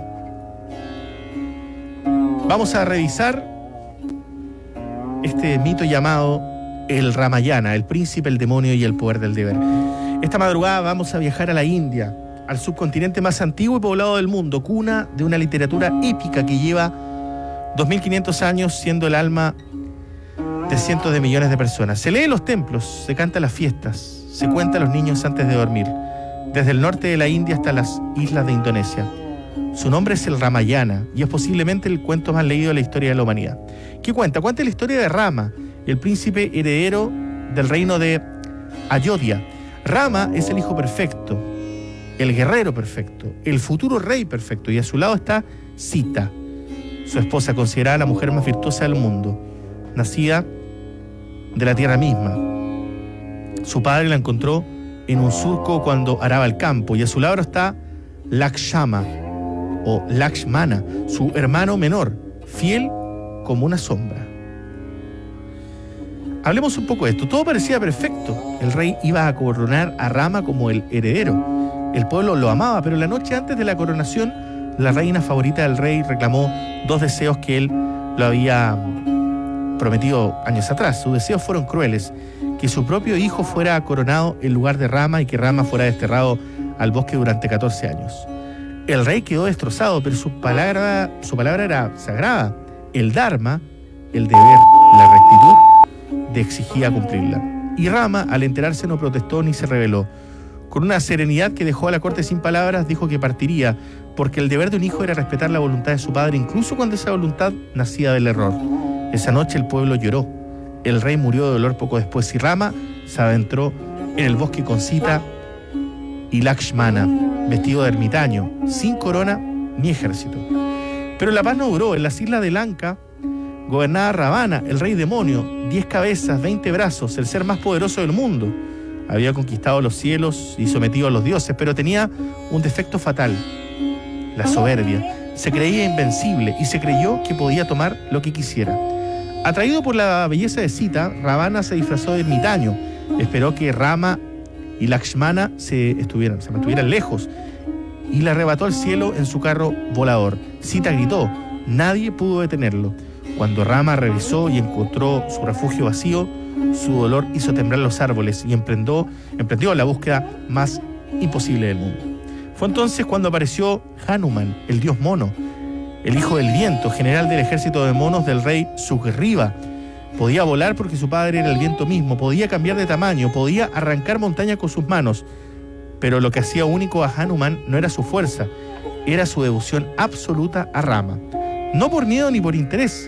Vamos a revisar este mito llamado el Ramayana, el príncipe, el demonio y el poder del deber. Esta madrugada vamos a viajar a la India, al subcontinente más antiguo y poblado del mundo, cuna de una literatura épica que lleva dos mil quinientos años siendo el alma de cientos de millones de personas. Se lee en los templos, se canta en las fiestas, se cuenta a los niños antes de dormir, desde el norte de la India hasta las islas de Indonesia. Su nombre es el Ramayana y es posiblemente el cuento más leído de la historia de la humanidad. ¿Qué cuenta? Cuenta la historia de Rama, el príncipe heredero del reino de Ayodhya. Rama es el hijo perfecto, el guerrero perfecto, el futuro rey perfecto, y a su lado está Sita, su esposa, considerada la mujer más virtuosa del mundo, nacida de la tierra misma. Su padre la encontró en un surco cuando araba el campo, y a su lado está Lakshmana o Lakshmana, su hermano menor, fiel como una sombra. Hablemos un poco de esto. Todo parecía perfecto. El rey iba a coronar a Rama como el heredero. El pueblo lo amaba, pero la noche antes de la coronación, la reina favorita del rey reclamó dos deseos que él lo había prometido años atrás. Sus deseos fueron crueles: que su propio hijo fuera coronado en lugar de Rama y que Rama fuera desterrado al bosque durante catorce años. El rey quedó destrozado, pero su palabra, su palabra era sagrada. El Dharma, el deber, la rectitud, de exigía cumplirla. Y Rama, al enterarse, no protestó ni se rebeló. Con una serenidad que dejó a la corte sin palabras, dijo que partiría, porque el deber de un hijo era respetar la voluntad de su padre, incluso cuando esa voluntad nacía del error. Esa noche el pueblo lloró. El rey murió de dolor poco después, y Rama se adentró en el bosque con Sita y Lakshmana, vestido de ermitaño, sin corona ni ejército. Pero la paz no duró. En las islas de Lanka gobernaba Ravana, el rey demonio, diez cabezas, veinte brazos, el ser más poderoso del mundo. Había conquistado los cielos y sometido a los dioses, pero tenía un defecto fatal: la soberbia. Se creía invencible y se creyó que podía tomar lo que quisiera. Atraído por la belleza de Sita, Ravana se disfrazó de ermitaño. Esperó que Rama y Lakshmana se, estuvieran, se mantuvieran lejos, y la arrebató al cielo en su carro volador. Sita gritó. Nadie pudo detenerlo. Cuando Rama revisó y encontró su refugio vacío, su dolor hizo temblar los árboles y emprendió, emprendió la búsqueda más imposible del mundo. Fue entonces cuando apareció Hanuman, el dios mono, el hijo del viento, general del ejército de monos del rey Sugriva. Podía volar porque su padre era el viento mismo, podía cambiar de tamaño, podía arrancar montañas con sus manos. Pero lo que hacía único a Hanuman no era su fuerza, era su devoción absoluta a Rama. No por miedo ni por interés.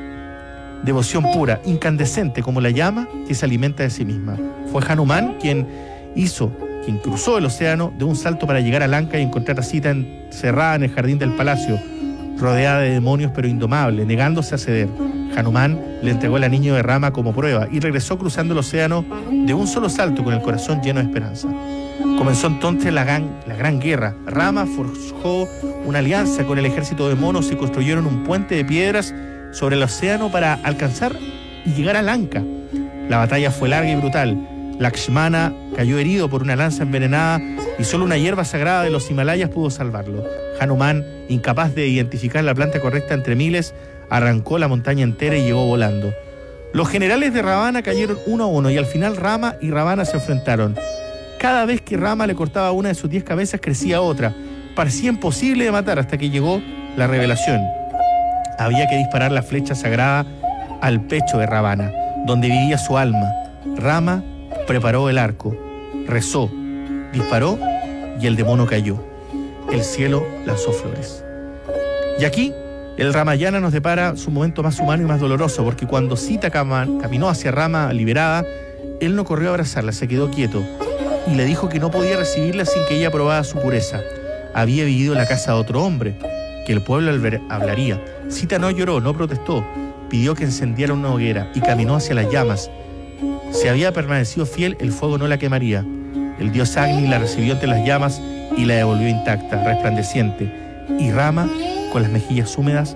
Devoción pura, incandescente como la llama que se alimenta de sí misma. Fue Hanuman quien hizo, quien cruzó el océano de un salto para llegar a Lanka y encontrar a Sita encerrada en el jardín del palacio, rodeada de demonios pero indomable, negándose a ceder. Hanuman le entregó el anillo de Rama como prueba y regresó cruzando el océano de un solo salto con el corazón lleno de esperanza. Comenzó entonces la gran, la gran guerra. Rama forjó una alianza con el ejército de monos y construyeron un puente de piedras sobre el océano para alcanzar y llegar a Lanka. La batalla fue larga y brutal. Lakshmana cayó herido por una lanza envenenada y solo una hierba sagrada de los Himalayas pudo salvarlo. Hanuman, incapaz de identificar la planta correcta entre miles, arrancó la montaña entera y llegó volando. Los generales de Ravana cayeron uno a uno y al final Rama y Ravana se enfrentaron. Cada vez que Rama le cortaba una de sus diez cabezas, crecía otra. Parecía imposible de matar hasta que llegó la revelación. Había que disparar la flecha sagrada al pecho de Ravana, donde vivía su alma. Rama preparó el arco, rezó, disparó y el demonio cayó. El cielo lanzó flores. Y aquí el Ramayana nos depara su momento más humano y más doloroso, porque cuando Sita caminó hacia Rama liberada, él no corrió a abrazarla, se quedó quieto y le dijo que no podía recibirla sin que ella probara su pureza. Había vivido en la casa de otro hombre, que el pueblo hablaría. Sita no lloró, no protestó, pidió que encendiera una hoguera y caminó hacia las llamas. Si había permanecido fiel, el fuego no la quemaría. El dios Agni la recibió entre las llamas y la devolvió intacta, resplandeciente, y Rama, con las mejillas húmedas,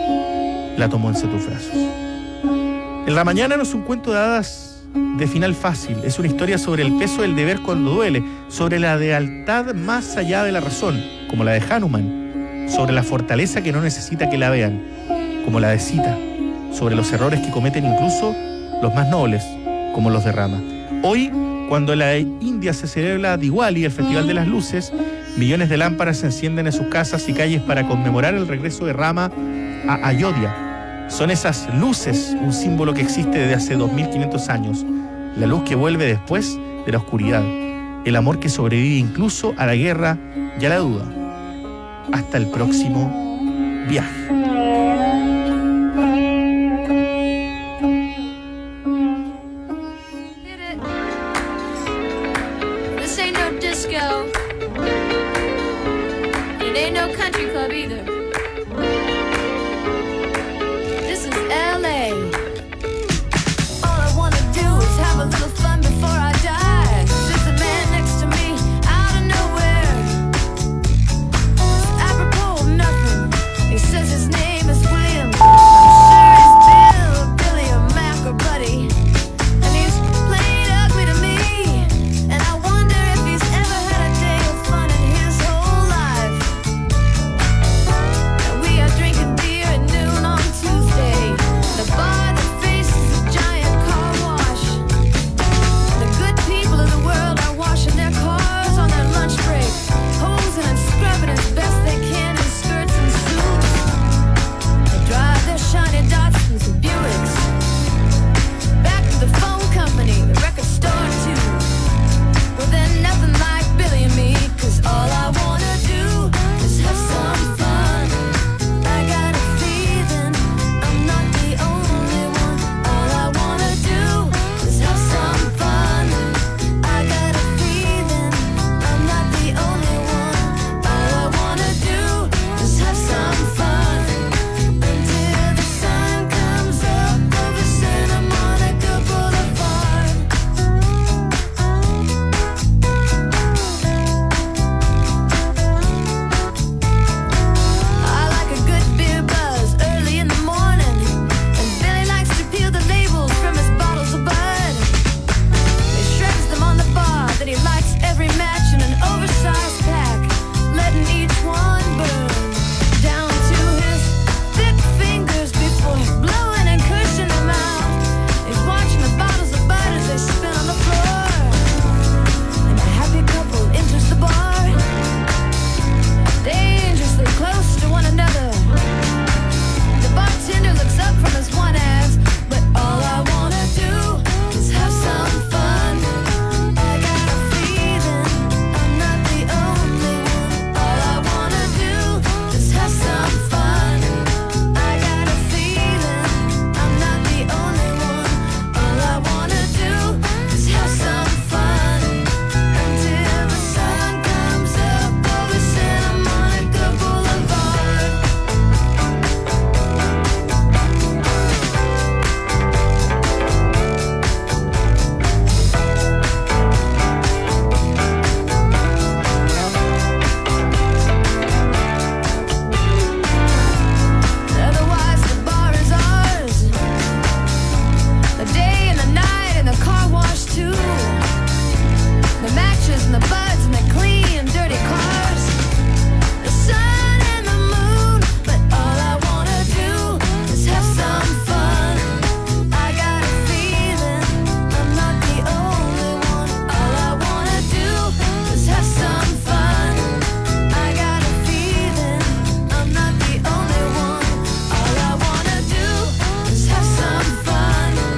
la tomó entre sus brazos. El Ramayana no es un cuento de hadas de final fácil, es una historia sobre el peso del deber cuando duele, sobre la lealtad más allá de la razón, como la de Hanuman, sobre la fortaleza que no necesita que la vean, como la de Sita, sobre los errores que cometen incluso los más nobles, como los de Rama. Hoy, cuando en la India se celebra Diwali, el Festival de las Luces, millones de lámparas se encienden en sus casas y calles para conmemorar el regreso de Rama a Ayodhya. Son esas luces un símbolo que existe desde hace dos mil quinientos años, la luz que vuelve después de la oscuridad, el amor que sobrevive incluso a la guerra y a la duda. Hasta el próximo viaje. This ain't no disco. It ain't no country club either.